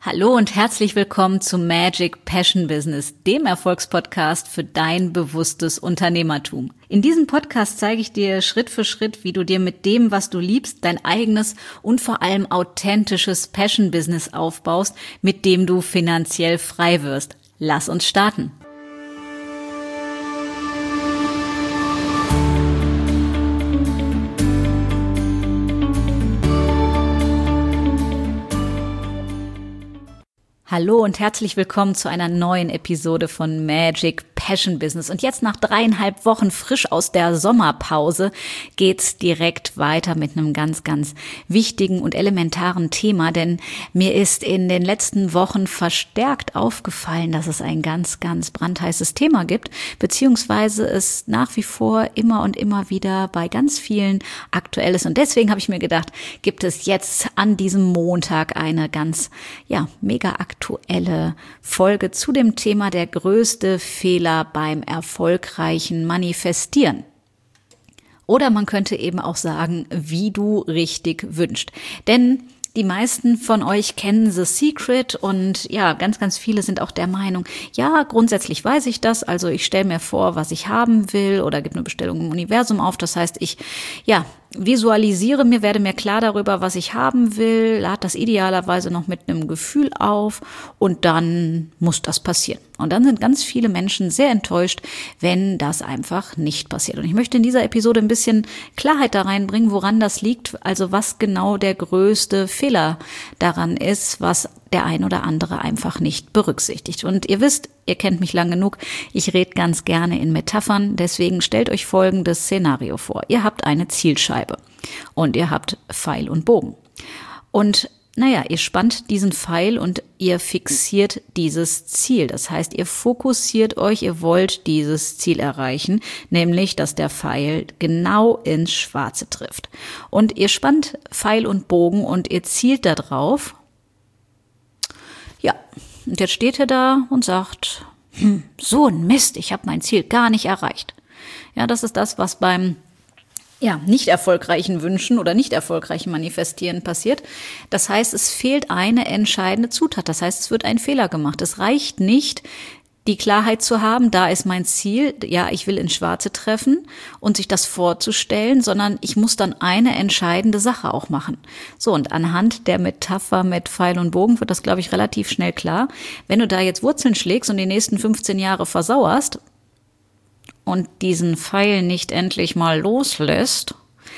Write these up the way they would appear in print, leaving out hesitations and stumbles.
Hallo und herzlich willkommen zu Magic Passion Business, dem Erfolgspodcast für dein bewusstes Unternehmertum. In diesem Podcast zeige ich dir Schritt für Schritt, wie du dir mit dem, was du liebst, dein eigenes und vor allem authentisches Passion Business aufbaust, mit dem du finanziell frei wirst. Lass uns starten. Hallo und herzlich willkommen zu einer neuen Episode von Magic Passion Business. Und jetzt nach 3,5 Wochen frisch aus der Sommerpause geht's direkt weiter mit einem ganz, ganz wichtigen und elementaren Thema. Denn mir ist in den letzten Wochen verstärkt aufgefallen, dass es ein ganz, ganz brandheißes Thema gibt, beziehungsweise es nach wie vor immer und immer wieder bei ganz vielen aktuell ist. Und deswegen habe ich mir gedacht, gibt es jetzt an diesem Montag eine ganz, mega aktuelle Folge zu dem Thema der größte Fehler beim erfolgreichen Manifestieren. Oder man könnte eben auch sagen, wie du richtig wünschst. Denn die meisten von euch kennen The Secret und ganz, ganz viele sind auch der Meinung, grundsätzlich weiß ich das, also ich stelle mir vor, was ich haben will oder gebe eine Bestellung im Universum auf. Das heißt, ich visualisiere mir, werde mir klar darüber, was ich haben will, lade das idealerweise noch mit einem Gefühl auf und dann muss das passieren. Und dann sind ganz viele Menschen sehr enttäuscht, wenn das einfach nicht passiert. Und ich möchte in dieser Episode ein bisschen Klarheit da reinbringen, woran das liegt, also was genau der größte Fehler daran ist, was der ein oder andere einfach nicht berücksichtigt. Und ihr wisst, ihr kennt mich lang genug, ich rede ganz gerne in Metaphern, deswegen stellt euch folgendes Szenario vor. Ihr habt eine Zielscheibe und ihr habt Pfeil und Bogen. Und ihr spannt diesen Pfeil und ihr fixiert dieses Ziel. Das heißt, ihr fokussiert euch, ihr wollt dieses Ziel erreichen, nämlich, dass der Pfeil genau ins Schwarze trifft. Und ihr spannt Pfeil und Bogen und ihr zielt da drauf. Und jetzt steht er da und sagt, so ein Mist, ich habe mein Ziel gar nicht erreicht. Ja, das ist das, was beim nicht erfolgreichen Wünschen oder nicht erfolgreichen Manifestieren passiert. Das heißt, es fehlt eine entscheidende Zutat. Das heißt, es wird ein Fehler gemacht. Es reicht nicht, die Klarheit zu haben, da ist mein Ziel, ich will ins Schwarze treffen und sich das vorzustellen, sondern ich muss dann eine entscheidende Sache auch machen. So, und anhand der Metapher mit Pfeil und Bogen wird das, glaube ich, relativ schnell klar. Wenn du da jetzt Wurzeln schlägst und die nächsten 15 Jahre versauerst und diesen Pfeil nicht endlich mal loslässt,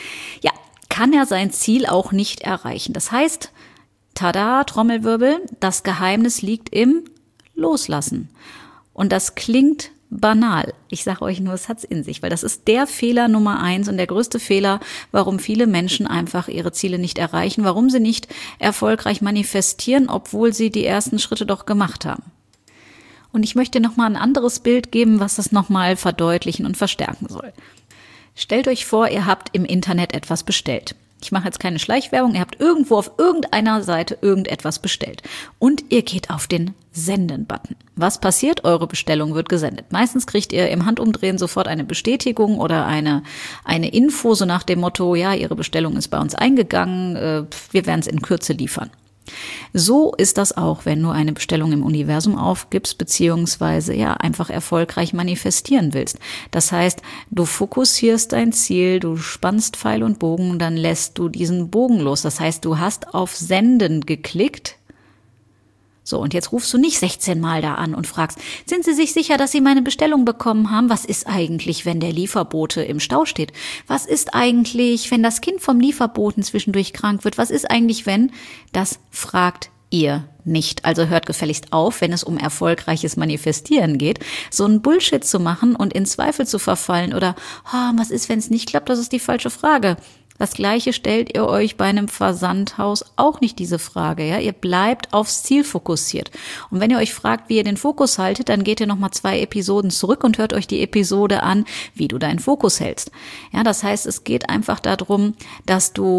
kann er sein Ziel auch nicht erreichen. Das heißt, tada, Trommelwirbel, das Geheimnis liegt im Loslassen. Und das klingt banal. Ich sage euch nur, es hat's in sich, weil das ist der Fehler Nummer 1 und der größte Fehler, warum viele Menschen einfach ihre Ziele nicht erreichen, warum sie nicht erfolgreich manifestieren, obwohl sie die ersten Schritte doch gemacht haben. Und ich möchte nochmal ein anderes Bild geben, was das nochmal verdeutlichen und verstärken soll. Stellt euch vor, ihr habt im Internet etwas bestellt. Ich mache jetzt keine Schleichwerbung, ihr habt irgendwo auf irgendeiner Seite irgendetwas bestellt und ihr geht auf den Senden-Button. Was passiert? Eure Bestellung wird gesendet. Meistens kriegt ihr im Handumdrehen sofort eine Bestätigung oder eine Info, so nach dem Motto, Ihre Bestellung ist bei uns eingegangen, wir werden es in Kürze liefern. So ist das auch, wenn du eine Bestellung im Universum aufgibst, beziehungsweise einfach erfolgreich manifestieren willst. Das heißt, du fokussierst dein Ziel, du spannst Pfeil und Bogen, dann lässt du diesen Bogen los. Das heißt, du hast auf Senden geklickt. So, und jetzt rufst du nicht 16 Mal da an und fragst, sind Sie sich sicher, dass Sie meine Bestellung bekommen haben? Was ist eigentlich, wenn der Lieferbote im Stau steht? Was ist eigentlich, wenn das Kind vom Lieferboten zwischendurch krank wird? Was ist eigentlich, wenn? Das fragt ihr nicht. Also hört gefälligst auf, wenn es um erfolgreiches Manifestieren geht, so einen Bullshit zu machen und in Zweifel zu verfallen oder, was ist, wenn es nicht klappt? Das ist die falsche Frage. Das Gleiche stellt ihr euch bei einem Versandhaus auch nicht diese Frage, Ihr bleibt aufs Ziel fokussiert. Und wenn ihr euch fragt, wie ihr den Fokus haltet, dann geht ihr nochmal 2 Episoden zurück und hört euch die Episode an, wie du deinen Fokus hältst. Das heißt, es geht einfach darum, dass du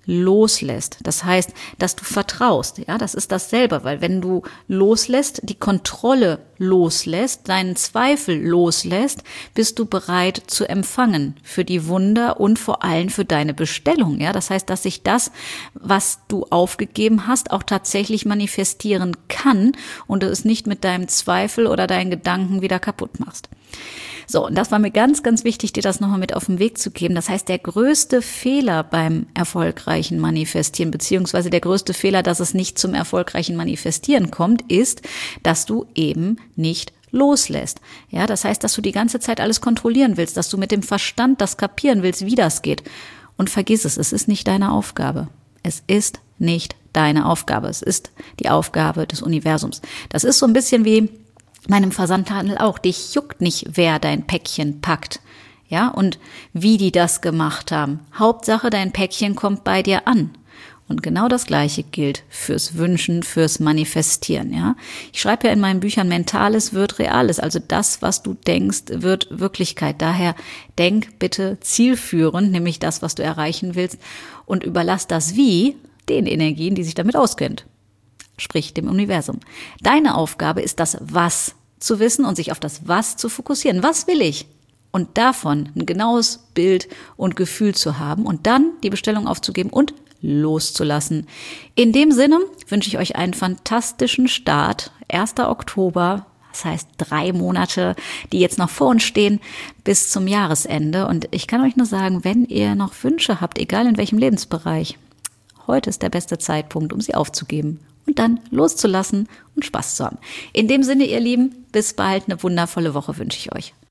loslässt. Das heißt, dass du vertraust. Ja, das ist dasselbe, weil wenn du loslässt, die Kontrolle loslässt, deinen Zweifel loslässt, bist du bereit zu empfangen für die Wunder und vor allem für deine Bestellung. Ja, das heißt, dass sich das, was du aufgegeben hast, auch tatsächlich manifestieren kann und du es nicht mit deinem Zweifel oder deinen Gedanken wieder kaputt machst. So, und das war mir ganz, ganz wichtig, dir das nochmal mit auf den Weg zu geben. Das heißt, der größte Fehler beim erfolgreichen Manifestieren, beziehungsweise der größte Fehler, dass es nicht zum erfolgreichen Manifestieren kommt, ist, dass du eben nicht loslässt. Ja, das heißt, dass du die ganze Zeit alles kontrollieren willst, dass du mit dem Verstand das kapieren willst, wie das geht. Und vergiss es ist nicht deine Aufgabe. Es ist nicht deine Aufgabe. Es ist die Aufgabe des Universums. Das ist so ein bisschen wie meinem Versandhandel auch. Dich juckt nicht, wer dein Päckchen packt. Ja, und wie die das gemacht haben. Hauptsache, dein Päckchen kommt bei dir an. Und genau das Gleiche gilt fürs Wünschen, fürs Manifestieren, ja. Ich schreibe ja in meinen Büchern, Mentales wird Reales. Also das, was du denkst, wird Wirklichkeit. Daher denk bitte zielführend, nämlich das, was du erreichen willst, und überlass das Wie den Energien, die sich damit auskennt. Sprich dem Universum. Deine Aufgabe ist das Was zu wissen und sich auf das Was zu fokussieren. Was will ich? Und davon ein genaues Bild und Gefühl zu haben und dann die Bestellung aufzugeben und loszulassen. In dem Sinne wünsche ich euch einen fantastischen Start. 1. Oktober, das heißt 3 Monate, die jetzt noch vor uns stehen, bis zum Jahresende. Und ich kann euch nur sagen, wenn ihr noch Wünsche habt, egal in welchem Lebensbereich, heute ist der beste Zeitpunkt, um sie aufzugeben und dann loszulassen und Spaß zu haben. In dem Sinne, ihr Lieben, bis bald, eine wundervolle Woche wünsche ich euch.